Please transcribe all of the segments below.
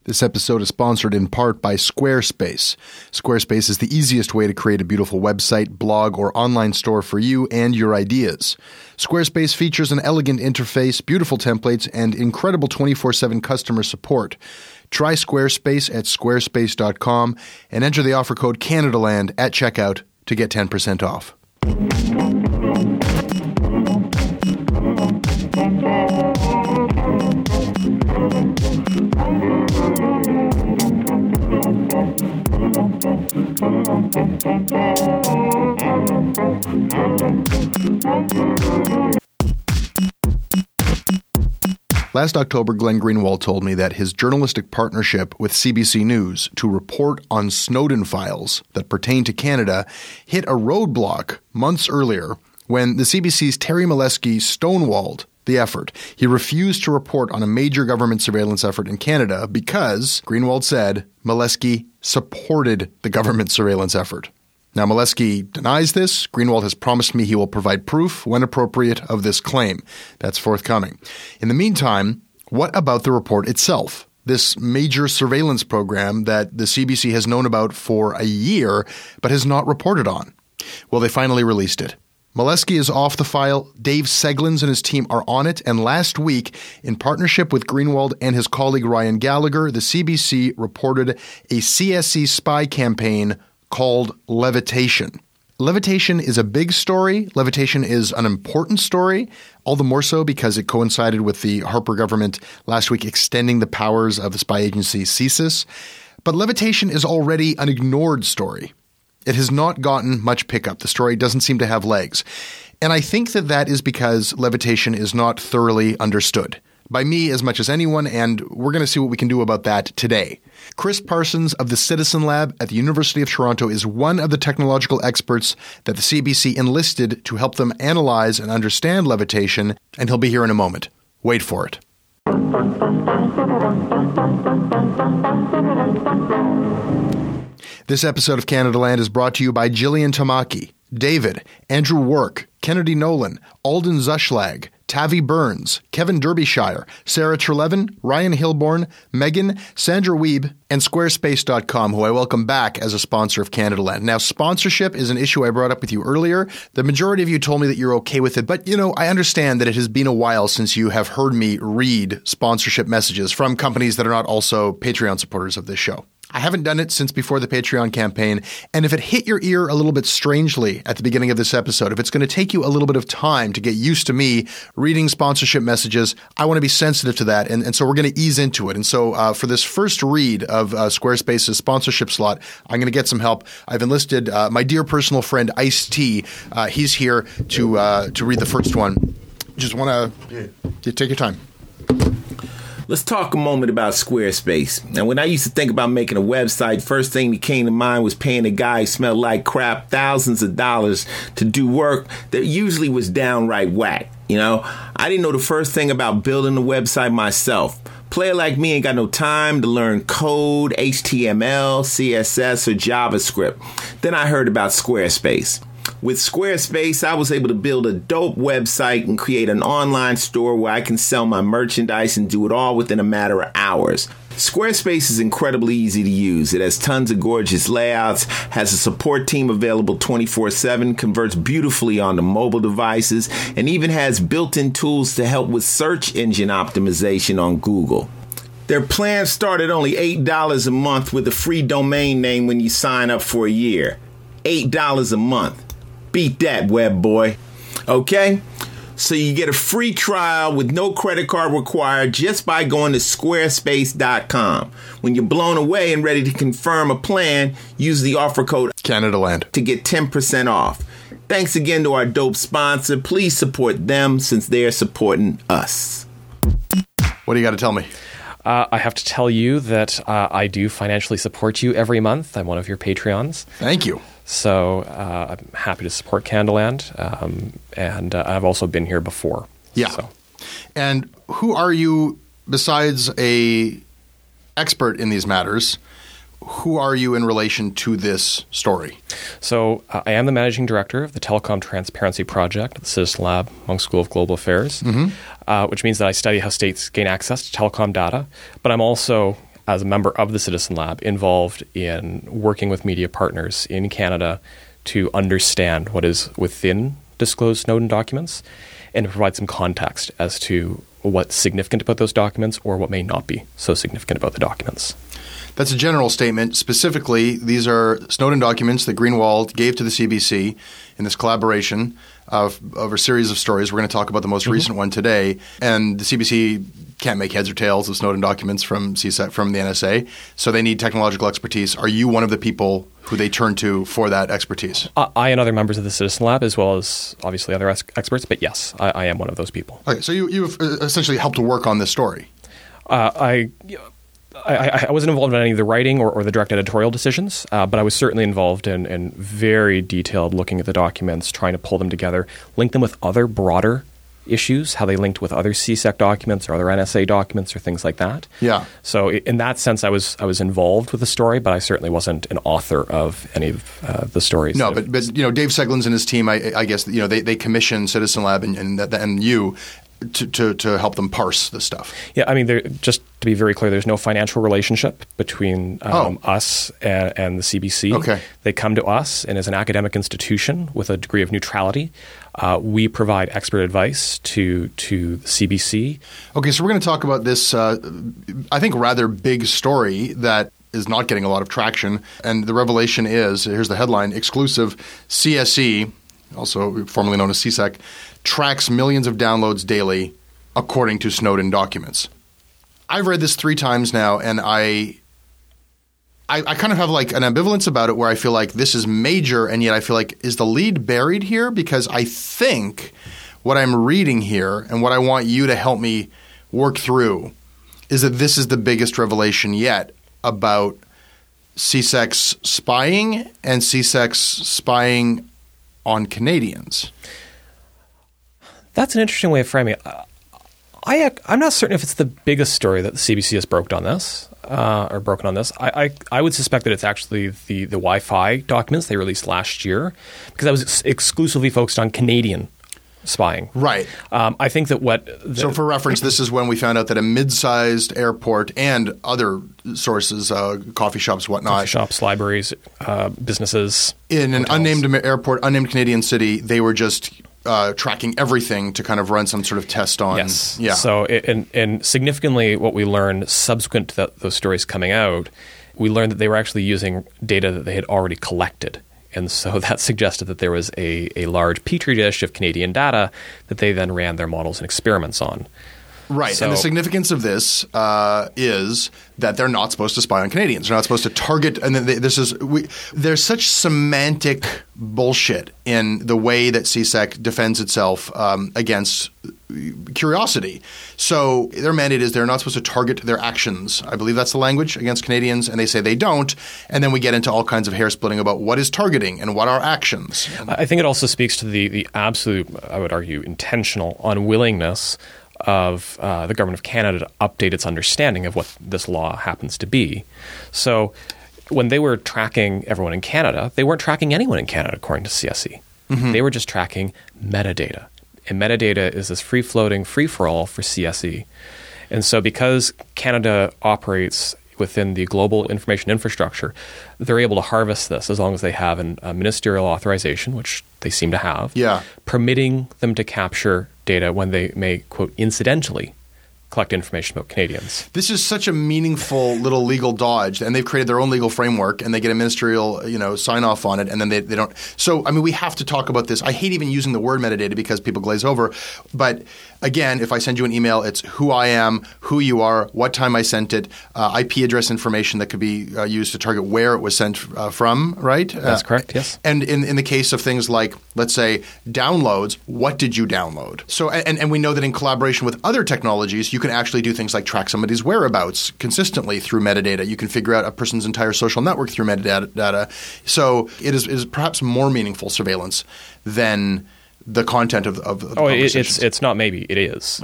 This episode is sponsored in part by Squarespace. Squarespace is the easiest way to create a beautiful website, blog, or online store for you and your ideas. Squarespace features an elegant interface, beautiful templates, and incredible 24/7 customer support. Try Squarespace at squarespace.com and enter the offer code CanadaLand at checkout to get 10% off. Last October, Glenn Greenwald told me that his journalistic partnership with CBC News to report on Snowden files that pertain to Canada hit a roadblock months earlier when the CBC's Terry Milewski stonewalled the effort. He refused to report on a major government surveillance effort in Canada because, Greenwald said, Milewski supported the government surveillance effort. Now, Milewski denies this. Greenwald has promised me he will provide proof, when appropriate, of this claim. That's forthcoming. In the meantime, what about the report itself? This major surveillance program that the CBC has known about for a year but has not reported on. Well, they finally released it. Milewski is off the file. Dave Seglins and his team are on it. And last week, in partnership with Greenwald and his colleague Ryan Gallagher, the CBC reported a CSC spy campaign called Levitation. Levitation is a big story. Levitation is an important story, all the more so because it coincided with the Harper government last week extending the powers of the spy agency CSIS. But Levitation is already an ignored story. It has not gotten much pickup. The story doesn't seem to have legs. And I think that that is because Levitation is not thoroughly understood by me as much as anyone, and we're going to see what we can do about that today. Chris Parsons of the Citizen Lab at the University of Toronto is one of the technological experts that the CBC enlisted to help them analyze and understand Levitation, and he'll be here in a moment. Wait for it. This episode of Canada Land is brought to you by Jillian Tamaki, David, Andrew Work, Kennedy Nolan, Alden Zushlag, Tavi Burns, Kevin Derbyshire, Sarah Trelevin, Ryan Hilborn, Megan, Sandra Wiebe, and Squarespace.com, who I welcome back as a sponsor of Canada Land. Now, sponsorship is an issue I brought up with you earlier. The majority of you told me that you're okay with it, but, I understand that it has been a while since you have heard me read sponsorship messages from companies that are not also Patreon supporters of this show. I haven't done it since before the Patreon campaign, and if it hit your ear a little bit strangely at the beginning of this episode, if it's going to take you a little bit of time to get used to me reading sponsorship messages, I want to be sensitive to that, and so we're going to ease into it. And so for this first read of Squarespace's sponsorship slot, I'm going to get some help. I've enlisted my dear personal friend Ice-T. He's here to read the first one. Just want to take your time. Let's talk a moment about Squarespace. Now, when I used to think about making a website, first thing that came to mind was paying a guy who smelled like crap thousands of dollars to do work that usually was downright whack. I didn't know the first thing about building a website myself. Player like me ain't got no time to learn code, HTML, CSS, or JavaScript. Then I heard about Squarespace. With Squarespace, I was able to build a dope website and create an online store where I can sell my merchandise and do it all within a matter of hours. Squarespace is incredibly easy to use. It has tons of gorgeous layouts, has a support team available 24/7, converts beautifully onto mobile devices, and even has built-in tools to help with search engine optimization on Google. Their plans start at only $8 a month with a free domain name when you sign up for a year. $8 a month. Beat that, web boy. Okay? So you get a free trial with no credit card required just by going to squarespace.com. When you're blown away and ready to confirm a plan, use the offer code CanadaLand to get 10% off. Thanks again to our dope sponsor. Please support them since they're supporting us. What do you got to tell me? I have to tell you that I do financially support you every month. I'm one of your Patreons. Thank you. So I'm happy to support Canada Land, and I've also been here before. Yeah. So. And who are you, besides a expert in these matters, who are you in relation to this story? So I am the managing director of the Telecom Transparency Project at the Citizen Lab, Munk School of Global Affairs, which means that I study how states gain access to telecom data, but I'm also as a member of the Citizen Lab, involved in working with media partners in Canada to understand what is within disclosed Snowden documents and to provide some context as to what's significant about those documents or what may not be so significant about the documents. That's a general statement. Specifically, these are Snowden documents that Greenwald gave to the CBC in this collaboration of a series of stories. We're going to talk about the most recent one today. And the CBC can't make heads or tails of Snowden documents from CSEC, from the NSA, so they need technological expertise. Are you one of the people who they turn to for that expertise? I and other members of the Citizen Lab, as well as obviously other experts, but yes, I am one of those people. Okay, so you've essentially helped to work on this story. I wasn't involved in any of the writing or the direct editorial decisions, but I was certainly involved in very detailed looking at the documents, trying to pull them together, link them with other broader issues, how they linked with other CSEC documents or other NSA documents or things like that. Yeah. So in that sense, I was involved with the story, but I certainly wasn't an author of any of the stories. No, but Dave Seglins and his team, I guess they commissioned Citizen Lab and you to help them parse this stuff. Yeah, I mean, just to be very clear, there's no financial relationship between us and the CBC. Okay. They come to us, and as an academic institution with a degree of neutrality, we provide expert advice to the CBC. Okay, so we're going to talk about this, I think, rather big story that is not getting a lot of traction. And the revelation is, here's the headline, exclusive: CSE, also formerly known as CSEC, tracks millions of downloads daily, according to Snowden documents. I've read this 3 times now, and I kind of have like an ambivalence about it where I feel like this is major, and yet I feel like, is the lead buried here? Because I think what I'm reading here and what I want you to help me work through is that this is the biggest revelation yet about CSEC's spying and CSEC's spying on Canadians. That's an interesting way of framing it. I'm not certain if it's the biggest story that the CBC has broken on this. I would suspect that it's actually the Wi-Fi documents they released last year, because I was exclusively focused on Canadian spying. Right. I think that so for reference, this is when we found out that a mid-sized airport and other sources, coffee shops, whatnot. Coffee shops, libraries, businesses. In an hotels. Unnamed airport, unnamed Canadian city, they were just tracking everything to kind of run some sort of test on. Yes. Yeah. So, and significantly, what we learned subsequent to those stories coming out, we learned that they were actually using data that they had already collected. And so that suggested that there was a large petri dish of Canadian data that they then ran their models and experiments on. Right. So, and the significance of this is that they're not supposed to spy on Canadians. They're not supposed to target. And then there's such semantic bullshit in the way that CSEC defends itself against curiosity. So their mandate is they're not supposed to target their actions. I believe that's the language, against Canadians, and they say they don't. And then we get into all kinds of hair splitting about what is targeting and what are actions. I think it also speaks to the absolute, I would argue, intentional unwillingness of the Government of Canada to update its understanding of what this law happens to be. So when they were tracking everyone in Canada, they weren't tracking anyone in Canada, according to CSE. Mm-hmm. They were just tracking metadata. And metadata is this free-floating free-for-all for CSE. And so because Canada operates within the global information infrastructure, they're able to harvest this as long as they have a ministerial authorization, which they seem to have, permitting them to capture data when they may, quote, incidentally collect information about Canadians. This is such a meaningful little legal dodge, and they've created their own legal framework, and they get a ministerial, sign off on it, and then they don't. So, I mean, we have to talk about this. I hate even using the word metadata because people glaze over. But again, if I send you an email, it's who I am, who you are, what time I sent it, IP address information that could be used to target where it was sent from, right? That's correct, yes. And in the case of things like, let's say, downloads, what did you download? So, and we know that in collaboration with other technologies, you can actually do things like track somebody's whereabouts consistently through metadata. You can figure out a person's entire social network through metadata. So it is perhaps more meaningful surveillance than the content of the conversations. It's not maybe. It is.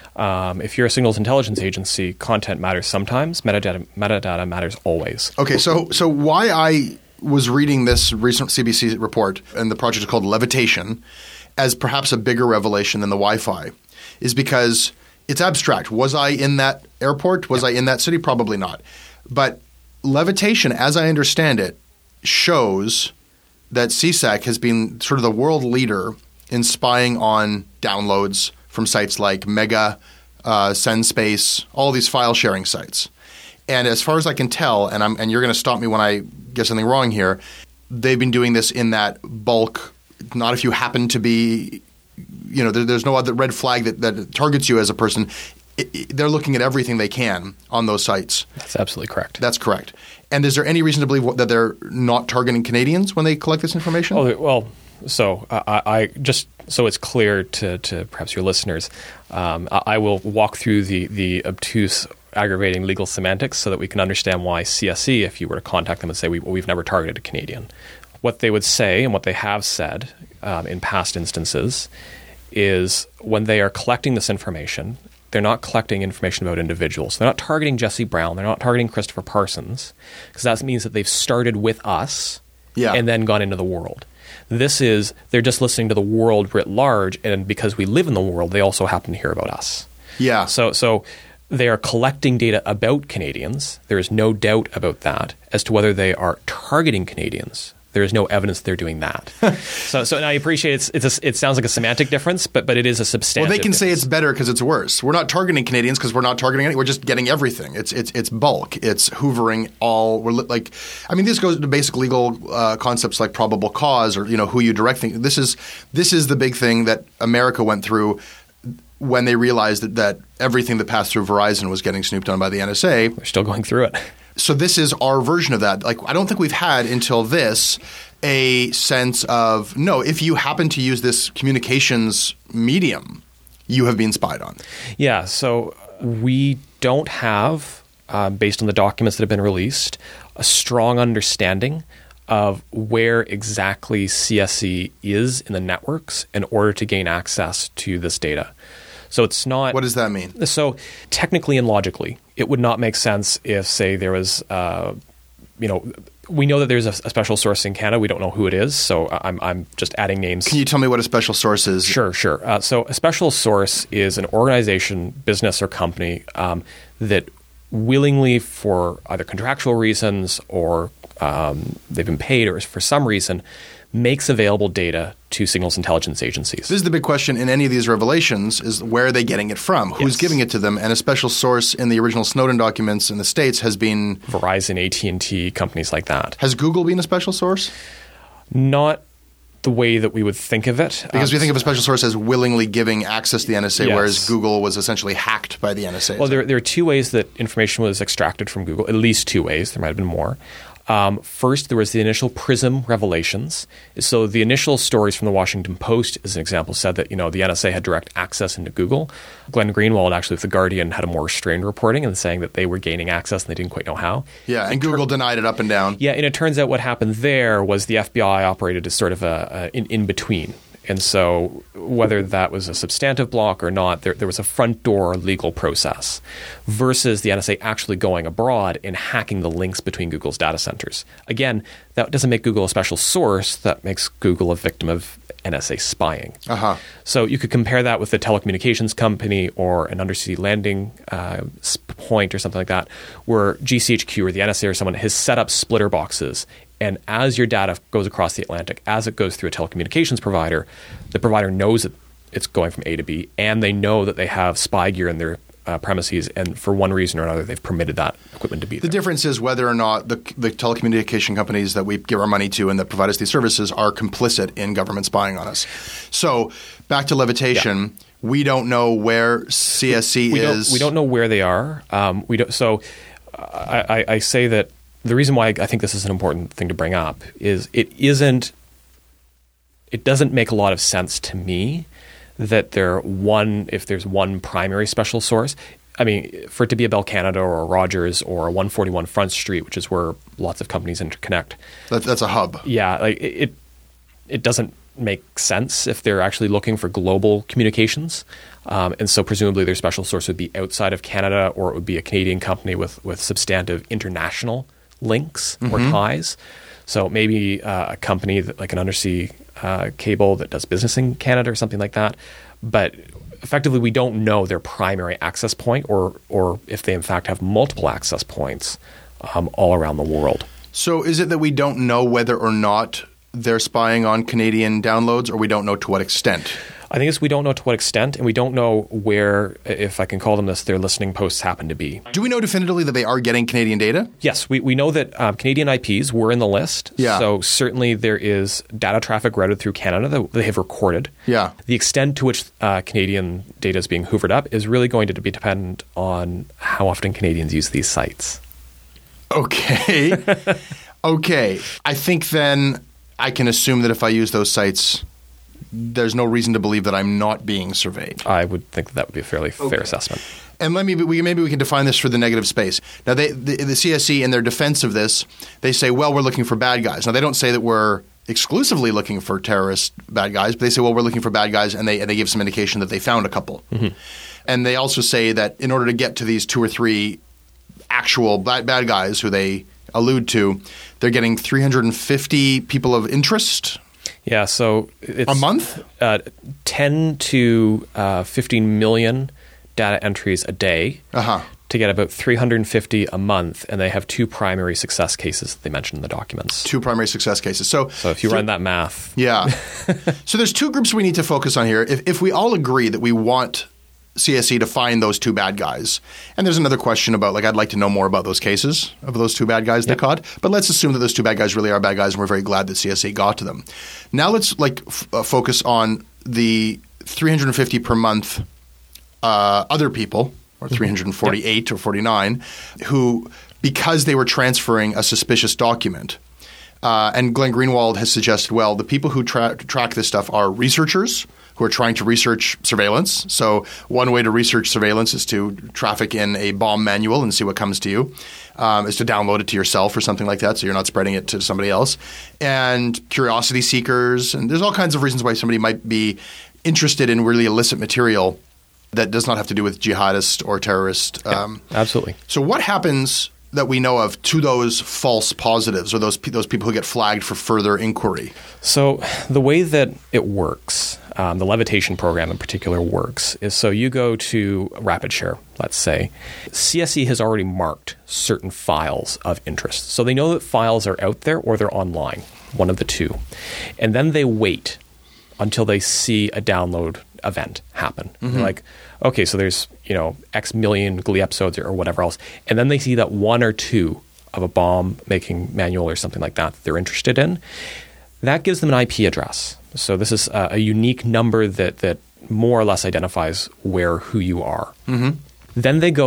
If you're a signals intelligence agency, content matters sometimes. Metadata matters always. Okay, so why I was reading this recent CBC report, and the project is called Levitation, as perhaps a bigger revelation than the Wi-Fi, is because it's abstract. Was I in that airport? Was I in that city? Probably not. But Levitation, as I understand it, shows that CSAC has been sort of the world leader in spying on downloads from sites like Mega, SendSpace, all these file sharing sites. And as far as I can tell, and you're going to stop me when I get something wrong here, they've been doing this in that bulk, not if you happen to be, there's no other red flag that targets you as a person. They're looking at everything they can on those sites. That's absolutely correct. That's correct. And is there any reason to believe that they're not targeting Canadians when they collect this information? Oh, well, so I just so it's clear to perhaps your listeners, I will walk through the obtuse, aggravating legal semantics so that we can understand why CSE, if you were to contact them and say, we've never targeted a Canadian, what they would say and what they have said in past instances is when they are collecting this information, they're not collecting information about individuals. They're not targeting Jesse Brown. They're not targeting Christopher Parsons, because that means that they've started with us and then gone into the world. They're just listening to the world writ large, and because we live in the world, they also happen to hear about us. Yeah. So they are collecting data about Canadians. There is no doubt about that. As to whether they are targeting Canadians, there is no evidence they're doing that. So and I appreciate it sounds like a semantic difference, but it is a substantive Well, they can difference. say it's better because it's worse. We're not targeting Canadians because we're not targeting any. We're just getting everything. It's bulk. It's hoovering all. This goes to basic legal concepts like probable cause or who you direct things. This is the big thing that America went through when they realized that everything that passed through Verizon was getting snooped on by the NSA. We're still going through it. So this is our version of that. I don't think we've had until this a sense of, no, if you happen to use this communications medium, you have been spied on. Yeah, so we don't have, based on the documents that have been released, a strong understanding of where exactly CSE is in the networks in order to gain access to this data. So it's not... What does that mean? So technically and logically, it would not make sense if, say, there was, we know that there's a special source in Canada. We don't know who it is, so I'm just adding names. Can you tell me what a special source is? Sure. So a special source is an organization, business, or company that willingly, for either contractual reasons or they've been paid or for some reason, makes available data to signals intelligence agencies. This is the big question in any of these revelations is where are they getting it from? Who's giving it to them? And a special source in the original Snowden documents in the States has been... Verizon, AT&T, companies like that. Has Google been a special source? Not the way that we would think of it. Because we think of a special source as willingly giving access to the NSA, whereas Google was essentially hacked by the NSA. Well, there are two ways that information was extracted from Google, at least two ways. There might have been more. First, there was the initial PRISM revelations. So the initial stories from the Washington Post, as an example, said that the NSA had direct access into Google. Glenn Greenwald, actually, with The Guardian, had a more restrained reporting and saying that they were gaining access and they didn't quite know how. Yeah, and Google denied it up and down. Yeah, and it turns out what happened there was the FBI operated as sort of an in-between. And so whether that was a substantive block or not, there was a front door legal process versus the NSA actually going abroad and hacking the links between Google's data centers. Again, that doesn't make Google a special source. That makes Google a victim of NSA spying. Uh-huh. So you could compare that with a telecommunications company or an undersea landing point or something like that, where GCHQ or the NSA or someone has set up splitter boxes. And as your data goes across the Atlantic, as it goes through a telecommunications provider, the provider knows that it's going from A to B, and they know that they have spy gear in their premises, and for one reason or another, they've permitted that equipment to be there. The difference is whether or not the telecommunication companies that we give our money to and that provide us these services are complicit in government spying on us. So back to Levitation, we don't know where CSE is. We don't know where they are. So I say that the reason why I think this is an important thing to bring up is it doesn't make a lot of sense to me that if there's one primary special source. I mean, for it to be a Bell Canada or a Rogers or a 141 Front Street, which is where lots of companies interconnect. That's a hub. Yeah, it doesn't make sense if they're actually looking for global communications. And so presumably their special source would be outside of Canada, or it would be a Canadian company with substantive international links or ties. So maybe a company like an undersea cable that does business in Canada or something like that. But effectively, we don't know their primary access point or if they in fact have multiple access points all around the world. So is it that we don't know whether or not they're spying on Canadian downloads, or we don't know to what extent? I think it's we don't know to what extent, and we don't know where, if I can call them this, their listening posts happen to be. Do we know definitively that they are getting Canadian data? Yes, we know that Canadian IPs were in the list. Yeah. So certainly there is data traffic routed through Canada that they have recorded. Yeah. The extent to which Canadian data is being hoovered up is really going to be dependent on how often Canadians use these sites. Okay. Okay. I think then I can assume that if I use those sites, there's no reason to believe that I'm not being surveyed. I would think that would be a fairly fair assessment. And maybe we can define this for the negative space. Now, the CSE, in their defense of this, they say, well, we're looking for bad guys. Now, they don't say that we're exclusively looking for terrorist bad guys, but they say, well, we're looking for bad guys, and they give some indication that they found a couple. Mm-hmm. And they also say that in order to get to these 2 or 3 actual bad guys who they allude to, they're getting 350 people of interest. Yeah, so it's a month? 10 to 15 million data entries a day to get about 350 a month, and they have 2 primary success cases that they mentioned in the documents. 2 primary success cases. So if you run that math. Yeah. So there's 2 groups we need to focus on here. If we all agree that we want CSE to find those 2 bad guys. And there's another question about, I'd like to know more about those cases of those 2 bad guys they caught. But let's assume that those 2 bad guys really are bad guys, and we're very glad that CSE got to them. Now let's focus on the 350 per month other people, or 348 or 49, who, because they were transferring a suspicious document, and Glenn Greenwald has suggested, well, the people who track this stuff are researchers who are trying to research surveillance. So one way to research surveillance is to traffic in a bomb manual and see what comes to you, is to download it to yourself or something like that so you're not spreading it to somebody else. And curiosity seekers, and there's all kinds of reasons why somebody might be interested in really illicit material that does not have to do with jihadist or terrorist. Absolutely. So what happens that we know of to those false positives, or those people who get flagged for further inquiry? So the way that it works, the levitation program in particular works, is so you go to RapidShare, let's say. CSE has already marked certain files of interest. So they know that files are out there or they're online, one of the 2. And then they wait until they see a download event happen. Mm-hmm. They're like, okay, so there's, X million Glee episodes or whatever else. And then they see that 1 or 2 of a bomb-making manual or something like that they're interested in. That gives them an IP address. So this is a unique number that more or less identifies who you are. Mm-hmm. Then they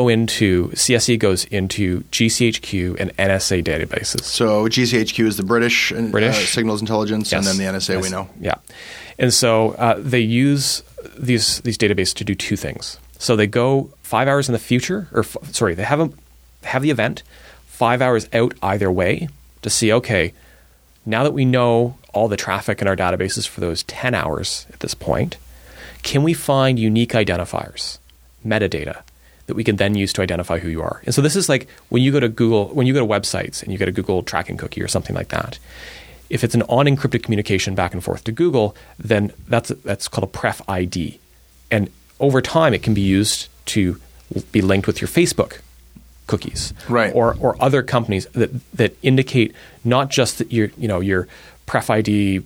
CSE goes into GCHQ and NSA databases. So GCHQ is the British Signals Intelligence, yes. And then the NSA we know. Yeah. And so they use these databases to do 2 things. So they go 5 hours in the future, they have the event 5 hours out either way to see, okay, now that we know all the traffic in our databases for those 10 hours at this point, can we find unique identifiers, metadata, that we can then use to identify who you are? And so this is like when you go to websites and you get a Google tracking cookie or something like that. If it's an unencrypted communication back and forth to Google, then that's called a Pref ID. And over time, it can be used to be linked with your Facebook cookies, right? Or other companies that indicate not just that your Pref ID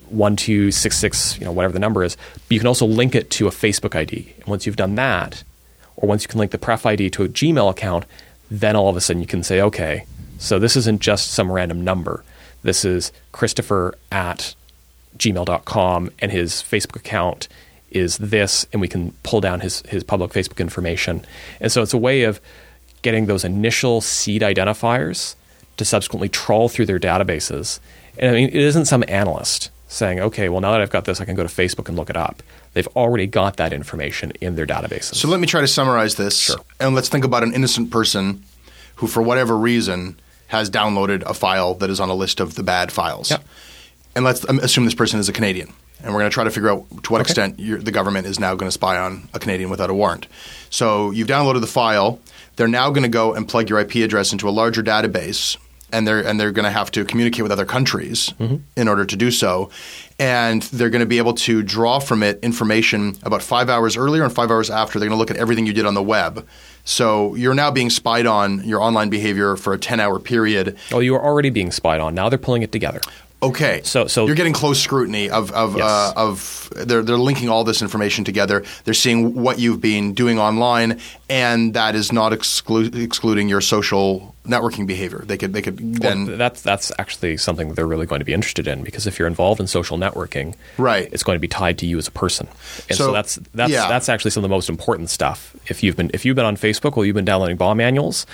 1266, whatever the number is, but you can also link it to a Facebook ID. And once you've done that, or once you can link the Pref ID to a Gmail account, then all of a sudden you can say, okay, so this isn't just some random number. This is Christopher at gmail.com, and his Facebook account is this, and we can pull down his public Facebook information. And so it's a way of getting those initial seed identifiers to subsequently trawl through their databases. And I mean, it isn't some analyst saying, okay, well, now that I've got this, I can go to Facebook and look it up. They've already got that information in their databases. So let me try to summarize this. Sure. And let's think about an innocent person who, for whatever reason, has downloaded a file that is on a list of the bad files. Yep. And let's assume this person is a Canadian. And we're going to try to figure out to what extent the government is now going to spy on a Canadian without a warrant. So you've downloaded the file. They're now going to go and plug your IP address into a larger database and they're going to have to communicate with other countries in order to do so. And they're going to be able to draw from it information about 5 hours earlier and 5 hours after. They're going to look at everything you did on the web. So you're now being spied on your online behavior for a 10-hour period. Oh, you were already being spied on. Now they're pulling it together. Okay. So you're getting close scrutiny of they're linking all this information together. They're seeing what you've been doing online, and that is not excluding your social networking behavior. They could then that's actually something that they're really going to be interested in, because if you're involved in social networking, right, it's going to be tied to you as a person. And so that's actually some of the most important stuff. If you've been on Facebook while you've been downloading bomb manuals,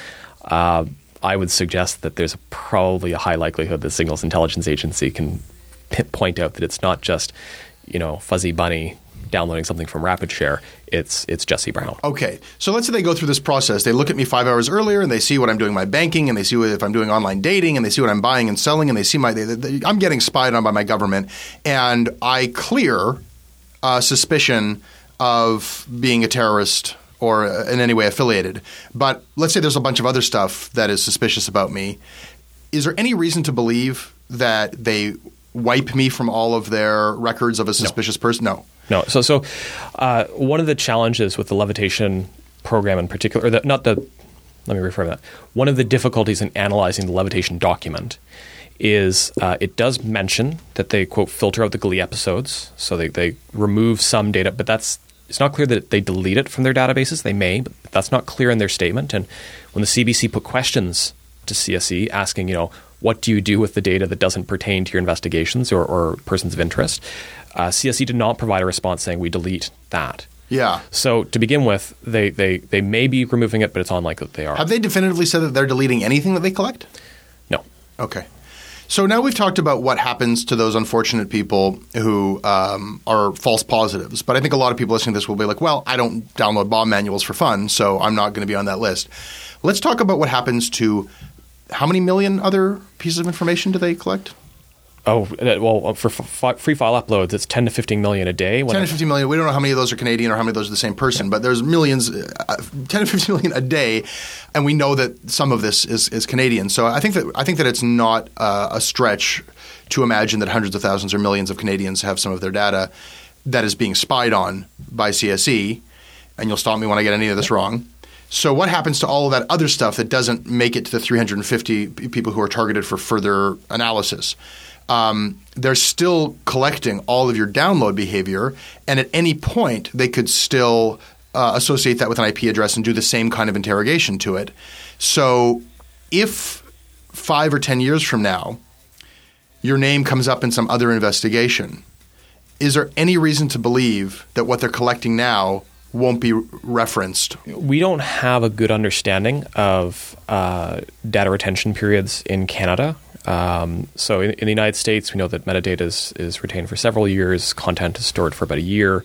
I would suggest that there's probably a high likelihood that Signals Intelligence Agency can point out that it's not just, Fuzzy Bunny downloading something from RapidShare. It's Jesse Brown. Okay. So let's say they go through this process. They look at me 5 hours earlier, and they see what I'm doing my banking, and they see if I'm doing online dating, and they see what I'm buying and selling, and they see I'm getting spied on by my government, and I clear suspicion of being a terrorist or in any way affiliated. But let's say there's a bunch of other stuff that is suspicious about me. Is there any reason to believe that they wipe me from all of their records of a suspicious person? No. No. So one of the challenges with the Levitation program in particular, let me reframe that. One of the difficulties in analyzing the Levitation document is it does mention that they, quote, filter out the Glee episodes. So they remove some data, but it's not clear that they delete it from their databases. They may, but that's not clear in their statement. And when the CBC put questions to CSE asking, what do you do with the data that doesn't pertain to your investigations or persons of interest, CSE did not provide a response saying we delete that. Yeah. So to begin with, they may be removing it, but it's unlikely that they are. Have they definitively said that they're deleting anything that they collect? No. Okay. So now we've talked about what happens to those unfortunate people who are false positives. But I think a lot of people listening to this will be like, well, I don't download bomb manuals for fun, so I'm not going to be on that list. Let's talk about what happens to how many million other pieces of information do they collect? Oh, well, for free file uploads, it's 10 to 15 million a day. 10 to 15 million. We don't know how many of those are Canadian or how many of those are the same person, but there's millions, 10 to 15 million a day, and we know that some of this is Canadian. So I think that it's not a stretch to imagine that hundreds of thousands or millions of Canadians have some of their data that is being spied on by CSE, and you'll stop me when I get any of this wrong. So what happens to all of that other stuff that doesn't make it to the 350 people who are targeted for further analysis? They're still collecting all of your download behavior, and at any point they could still associate that with an IP address and do the same kind of interrogation to it. So if 5 or 10 years from now your name comes up in some other investigation, is there any reason to believe that what they're collecting now won't be referenced? We don't have a good understanding of data retention periods in Canada. So in the United States, we know that metadata is retained for several years. Content is stored for about a year.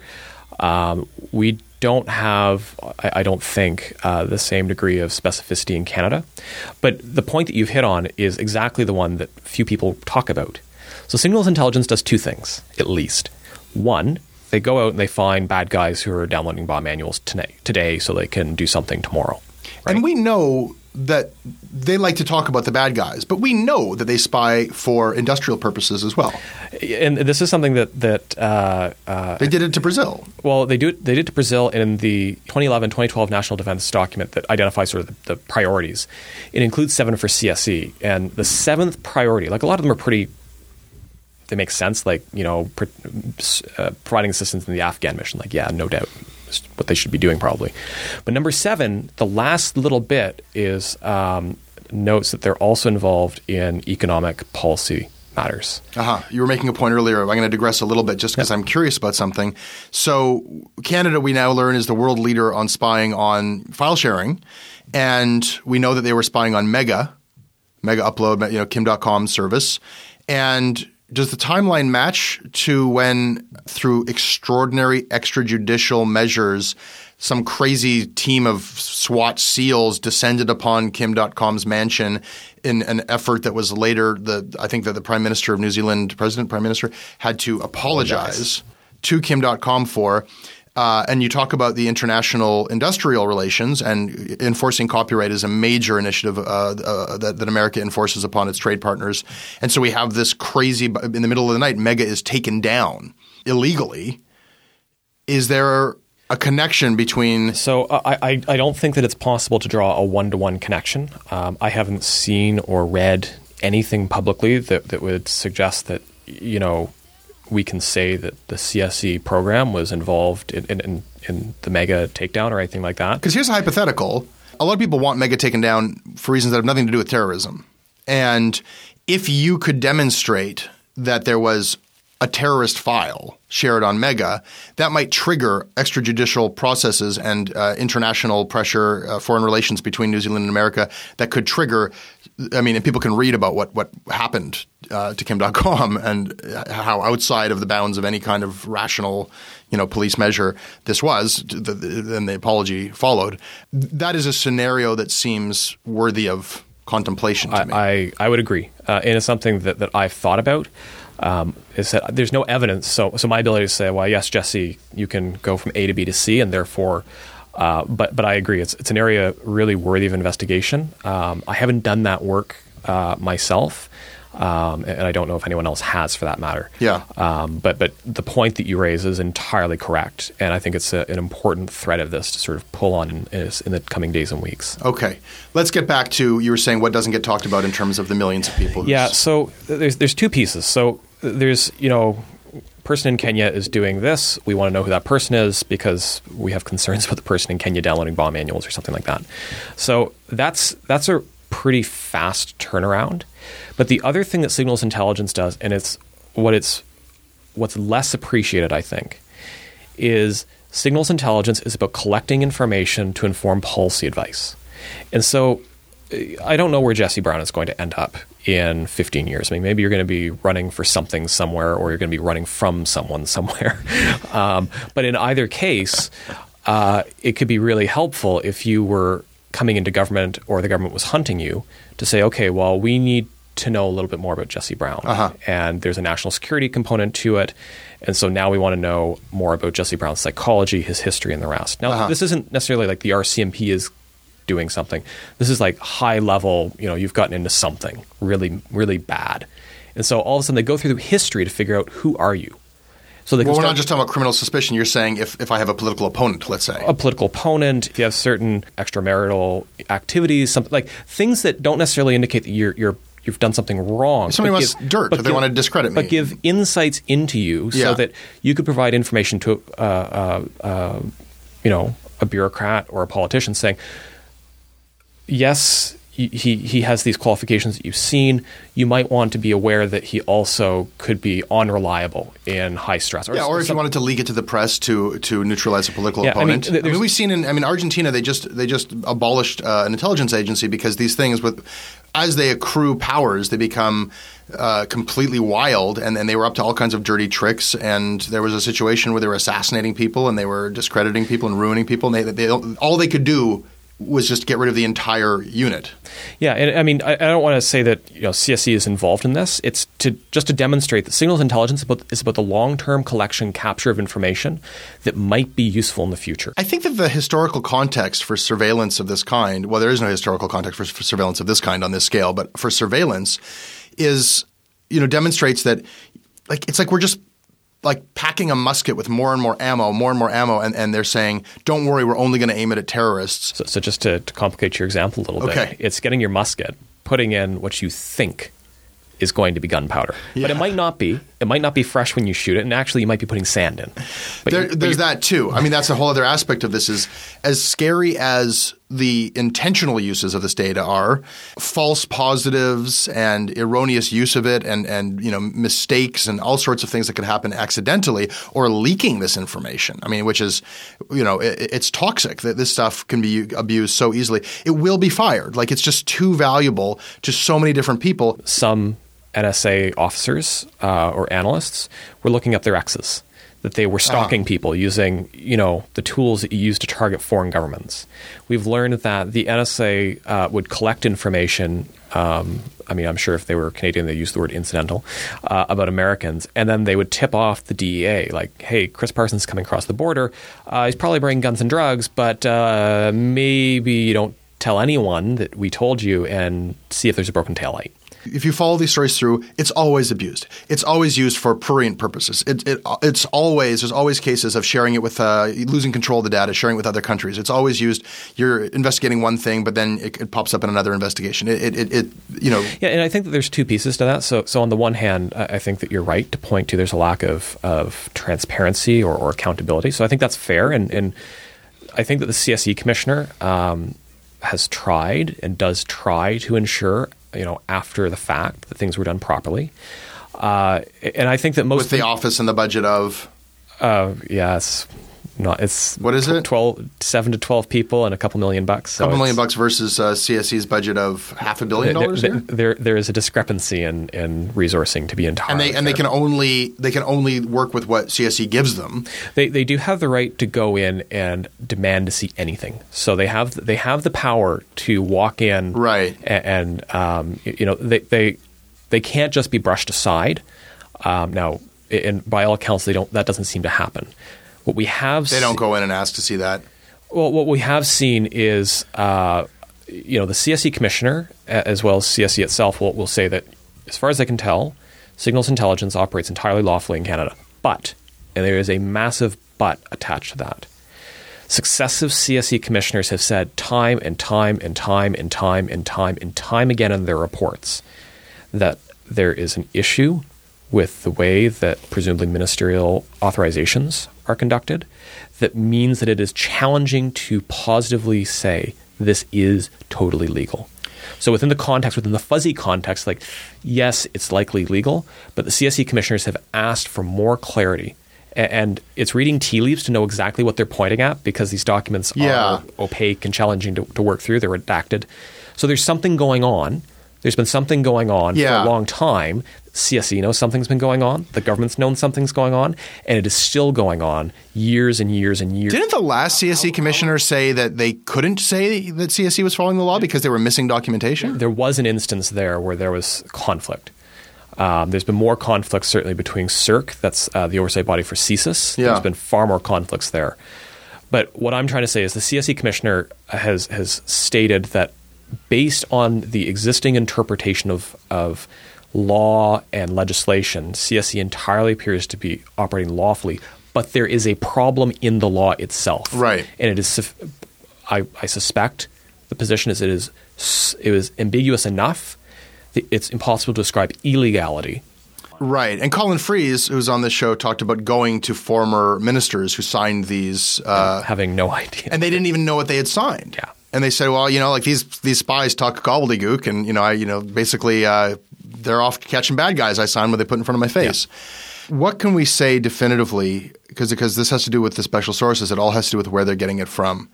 We don't have, I don't think, the same degree of specificity in Canada. But the point that you've hit on is exactly the one that few people talk about. So Signals Intelligence does two things, at least. One, they go out and they find bad guys who are downloading bomb manuals today so they can do something tomorrow. Right? And we know that they like to talk about the bad guys, but we know that they spy for industrial purposes as well. And this is something that they did it to Brazil. Well, they did it to Brazil in the 2011-2012 National Defense document that identifies sort of the priorities. It includes 7 for CSE, and the 7th priority, like a lot of them are pretty. They make sense, like providing assistance in the Afghan mission. Like, yeah, no doubt. What they should be doing probably. But number 7, the last little bit is notes that they're also involved in economic policy matters. You were making a point earlier. I'm going to digress a little bit just because I'm curious about something. So Canada, we now learn, is the world leader on spying on file sharing. And we know that they were spying on Mega Upload, Kim.com service. And does the timeline match to when, through extraordinary extrajudicial measures, some crazy team of SWAT SEALs descended upon Kim.com's mansion in an effort that was later I think that the Prime Minister of New Zealand, Prime Minister, had to apologize to Kim.com for? And you talk about the international industrial relations, and enforcing copyright is a major initiative that America enforces upon its trade partners. And so we have this crazy – in the middle of the night, Mega is taken down illegally. Is there a connection between – So I don't think that it's possible to draw a one-to-one connection. I haven't seen or read anything publicly that would suggest that, we can say that the CSE program was involved in the Mega takedown or anything like that. Because here's a hypothetical. A lot of people want Mega taken down for reasons that have nothing to do with terrorism. And if you could demonstrate that there was a terrorist file shared on Mega, that might trigger extrajudicial processes and international pressure, foreign relations between New Zealand and America that could trigger – and people can read about what happened to Kim.com and how outside of the bounds of any kind of rational police measure this was, and the apology followed. That is a scenario that seems worthy of contemplation to me. I would agree. And it's something that I've thought about. Is that there's no evidence. So my ability to say, well, yes, Jesse, you can go from A to B to C, and therefore, but I agree. It's an area really worthy of investigation. I haven't done that work myself, and I don't know if anyone else has, for that matter. Yeah. But the point that you raise is entirely correct, and I think it's an important thread of this to sort of pull on in the coming days and weeks. Okay, let's get back to, you were saying, what doesn't get talked about in terms of the millions of people. Yeah. So there's two pieces. So there's person in Kenya is doing this. We want to know who that person is because we have concerns about the person in Kenya downloading bomb manuals or something like that. So that's a pretty fast turnaround. But the other thing that signals intelligence does, and what's less appreciated, I think, is signals intelligence is about collecting information to inform policy advice. And so I don't know where Jesse Brown is going to end up in 15 years. I mean, maybe you're going to be running for something somewhere, or you're going to be running from someone somewhere. But in either case, it could be really helpful if you were coming into government or the government was hunting you to say, okay, well, we need to know a little bit more about Jesse Brown. And there's a national security component to it. And so now we want to know more about Jesse Brown's psychology, his history, and the rest. Now, this isn't necessarily like the RCMP is doing something. This is like high level, you've gotten into something really, really bad. And so all of a sudden they go through the history to figure out, who are you? So we're not just talking about criminal suspicion. You're saying if I have a political opponent, let's say. A political opponent, if you have certain extramarital activities, something like things that don't necessarily indicate that you've done something wrong. Somebody wants dirt, if they want to discredit me. But give insights into you so that you could provide information to a bureaucrat or a politician saying, yes, he has these qualifications that you've seen. You might want to be aware that he also could be unreliable in high stress. Or if you wanted to leak it to the press to neutralize a political opponent. We've seen in Argentina, they just abolished an intelligence agency because these things, as they accrue powers, they become completely wild, and they were up to all kinds of dirty tricks. And there was a situation where they were assassinating people, and they were discrediting people and ruining people. And all they could do was just get rid of the entire unit. Yeah, and I mean, I don't want to say that CSE is involved in this. It's to demonstrate that signals intelligence is about the long-term collection, capture of information that might be useful in the future. I think that the historical context for surveillance of this kind, well, there is no historical context for surveillance of this kind on this scale, but for surveillance is, demonstrates that it's like we're just like packing a musket with more and more ammo, and they're saying, don't worry, we're only going to aim it at terrorists. So just to complicate your example a little bit, it's getting your musket, putting in what you think is going to be gunpowder. Yeah. But it might not be. It might not be fresh when you shoot it, and actually you might be putting sand in. There's that too. I mean, that's a whole other aspect of this is as scary as the intentional uses of this data are, false positives and erroneous use of it and mistakes and all sorts of things that could happen accidentally or leaking this information. I mean, which is, it's toxic that this stuff can be abused so easily. It will be fired. Like, it's just too valuable to so many different people. Some NSA officers or analysts were looking up their exes. that they were stalking people using, the tools that you use to target foreign governments. We've learned that the NSA would collect information. I'm sure if they were Canadian, they used the word incidental about Americans, and then they would tip off the DEA, like, "Hey, Chris Parsons is coming across the border. He's probably bringing guns and drugs, but maybe you don't tell anyone that we told you, and see if there's a broken taillight." If you follow these stories through, it's always abused. It's always used for prurient purposes. There's always cases of sharing it with losing control of the data, sharing it with other countries. It's always used. You're investigating one thing, but then it pops up in another investigation. Yeah, and I think that there's two pieces to that. So on the one hand, I think that you're right to point to there's a lack of transparency or accountability. So I think that's fair, and I think that the CSE commissioner has tried and does try to ensure, after the fact, that things were done properly. And I think that most... With the office and the budget of... it's what is it? 7 to 12 people and a couple $1 million. So $2 million versus CSE's budget of $500 million. There is a discrepancy in resourcing to be entirely fair. And they can only work with what CSE gives them. They do have the right to go in and demand to see anything. So they have the power to walk in, right? And they can't just be brushed aside. Now, and by all accounts, that doesn't seem to happen. What we have they don't go in and ask to see that. Well, what we have seen is, the CSE commissioner, as well as CSE itself, will say that, as far as they can tell, signals intelligence operates entirely lawfully in Canada. But, and there is a massive but attached to that, successive CSE commissioners have said time and time and time and time and time and time again in their reports that there is an issue with the way that presumably ministerial authorizations are conducted, that means that it is challenging to positively say this is totally legal. So within the fuzzy context, like, yes, it's likely legal, but the CSE commissioners have asked for more clarity. And it's reading tea leaves to know exactly what they're pointing at, because these documents are opaque and challenging to work through. They're redacted. So there's something going on. There's been something going on for a long time. CSE knows something's been going on. The government's known something's going on, and it is still going on years and years and years. Didn't the last CSE commissioner say that they couldn't say that CSE was following the law because they were missing documentation? There was an instance there where there was conflict. There's been more conflicts certainly between CERC, that's the oversight body for CSIS. There's been far more conflicts there. But what I'm trying to say is the CSE commissioner has stated that based on the existing interpretation of law and legislation, CSE entirely appears to be operating lawfully, but there is a problem in the law itself. Right. And it is, I suspect the position is it was ambiguous enough that it's impossible to describe illegality. Right. And Colin Freeze, who was on this show, talked about going to former ministers who signed these. Having no idea. And they didn't even know what they had signed. Yeah. And they said, well, like these spies talk gobbledygook, and basically they're off catching bad guys I signed what they put in front of my face. Yeah. What can we say definitively, because this has to do with the special sources, it all has to do with where they're getting it from.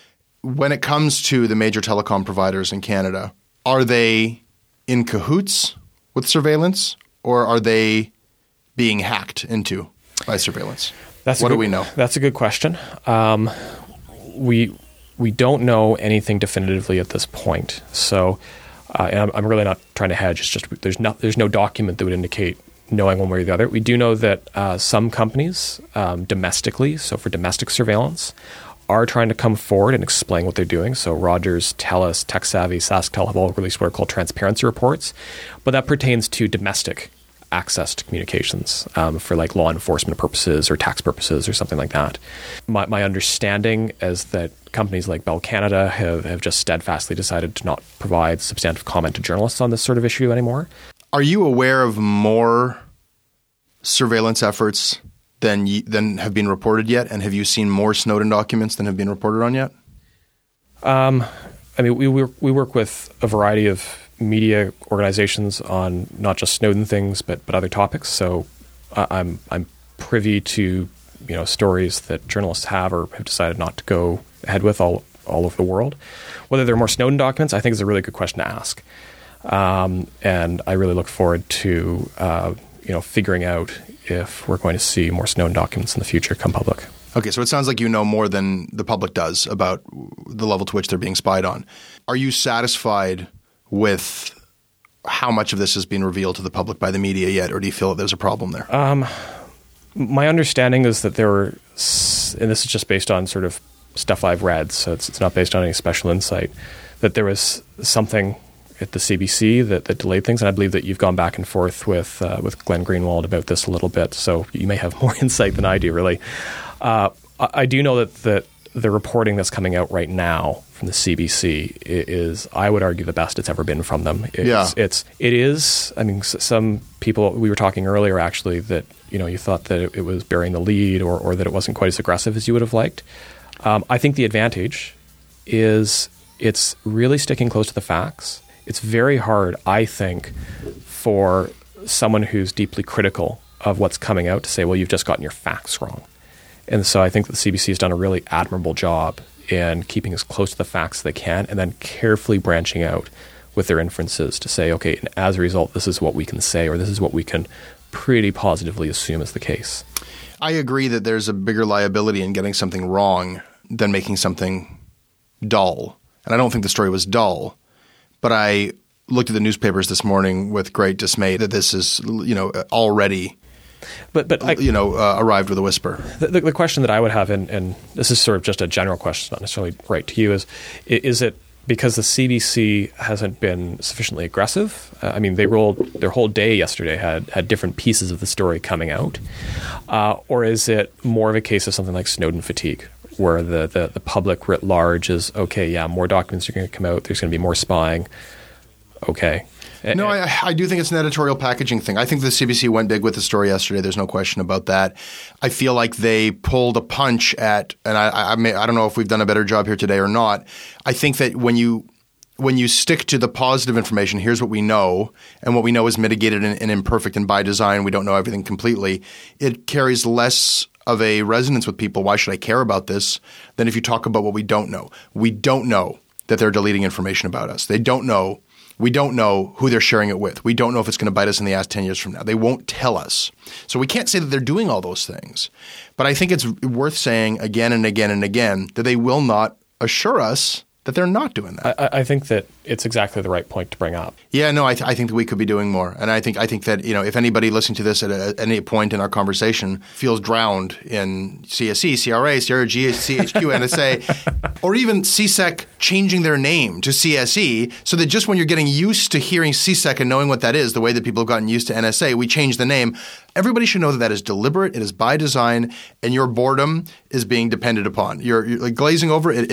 When it comes to the major telecom providers in Canada, are they in cahoots with surveillance, or are they being hacked into by surveillance? What do we know? That's a good question. We don't know anything definitively at this point. So and I'm really not trying to hedge. It's just there's no document that would indicate knowing one way or the other. We do know that some companies domestically, so for domestic surveillance, are trying to come forward and explain what they're doing. So Rogers, TELUS, TechSavvy, SaskTel have all released what are called transparency reports. But that pertains to domestic access to communications for like law enforcement purposes or tax purposes or something like that. My understanding is that companies like Bell Canada have just steadfastly decided to not provide substantive comment to journalists on this sort of issue anymore. Are you aware of more surveillance efforts than have been reported yet? And have you seen more Snowden documents than have been reported on yet? We work with a variety of media organizations on not just Snowden things, but other topics. So I'm privy to stories that journalists have or have decided not to go ahead with all over the world. Whether there are more Snowden documents, I think is a really good question to ask. And I really look forward to figuring out if we're going to see more Snowden documents in the future come public. Okay, so it sounds like you know more than the public does about the level to which they're being spied on. Are you satisfied with how much of this has been revealed to the public by the media yet, or do you feel that there's a problem there? My understanding is that there were, and this is just based on sort of stuff I've read, so it's not based on any special insight, that there was something at the CBC that delayed things, and I believe that you've gone back and forth with Glenn Greenwald about this a little bit, so you may have more insight than I do, really. I do know that the reporting that's coming out right now from the CBC is, I would argue, the best it's ever been from them. It is. I mean, some people, we were talking earlier actually that, you thought that it was burying the lead or that it wasn't quite as aggressive as you would have liked. I think the advantage is it's really sticking close to the facts. It's very hard, I think, for someone who's deeply critical of what's coming out to say, well, you've just gotten your facts wrong. And so I think that the CBC has done a really admirable job in keeping as close to the facts as they can and then carefully branching out with their inferences to say, okay, and as a result, this is what we can say, or this is what we can pretty positively assume is the case. I agree that there's a bigger liability in getting something wrong than making something dull. And I don't think the story was dull, but I looked at the newspapers this morning with great dismay that this is, already arrived with a whisper. The question that I would have, and this is sort of just a general question, not necessarily right to you, is it because the CBC hasn't been sufficiently aggressive? I mean, they rolled their whole day yesterday had different pieces of the story coming out, or is it more of a case of something like Snowden fatigue, where the public writ large is, okay, yeah, more documents are going to come out, there's going to be more spying, okay. No, I do think it's an editorial packaging thing. I think the CBC went big with the story yesterday. There's no question about that. I feel like they pulled a punch at, and I don't know if we've done a better job here today or not. I think that when you stick to the positive information, here's what we know, and what we know is mitigated and imperfect and by design, we don't know everything completely, it carries less of a resonance with people. Why should I care about this? Than if you talk about what we don't know. We don't know that they're deleting information about us. We don't know who they're sharing it with. We don't know if it's going to bite us in the ass 10 years from now. They won't tell us. So we can't say that they're doing all those things. But I think it's worth saying again and again and again that they will not assure us that they're not doing that. I think that it's exactly the right point to bring up. Yeah, no, I think that we could be doing more. And I think that, if anybody listening to this at any point in our conversation feels drowned in CSE, CRA, CRG, CHQ, NSA, or even CSEC changing their name to CSE, so that just when you're getting used to hearing CSEC and knowing what that is, the way that people have gotten used to NSA, we change the name. Everybody should know that is deliberate, it is by design, and your boredom is being depended upon. You're like glazing over it.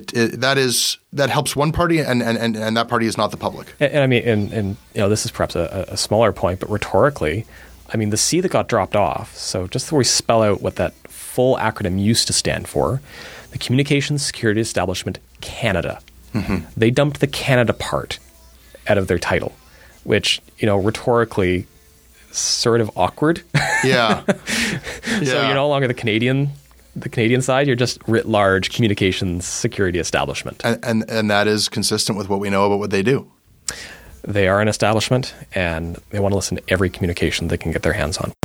That helps one party, and that party is not the public. And I mean, and this is perhaps a smaller point, but rhetorically, I mean, the C that got dropped off. So just before we spell out what that full acronym used to stand for, the Communications Security Establishment Canada. Mm-hmm. They dumped the Canada part out of their title, which rhetorically, sort of awkward. Yeah. So you're no longer the Canadian side, you're just writ large communications security establishment. And that is consistent with what we know about what they do. They are an establishment, and they want to listen to every communication they can get their hands on.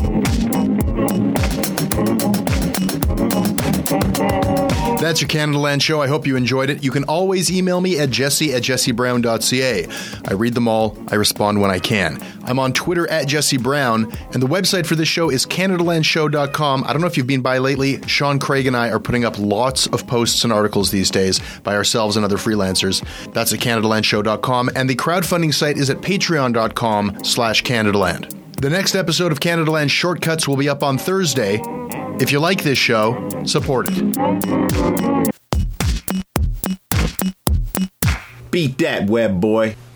That's your Canada Land Show. I hope you enjoyed it. You can always email me at jesse@jessebrown.ca. I read them all. I respond when I can. I'm on Twitter at Jesse Brown, and the website for this show is CanadaLandShow.com. I don't know if you've been by lately. Sean Craig and I are putting up lots of posts and articles these days by ourselves and other freelancers. That's at CanadaLandShow.com, and the crowdfunding site is at Patreon.com/CanadaLand. The next episode of Canada Land Shortcuts will be up on Thursday. If you like this show, support it. Beat that, web boy.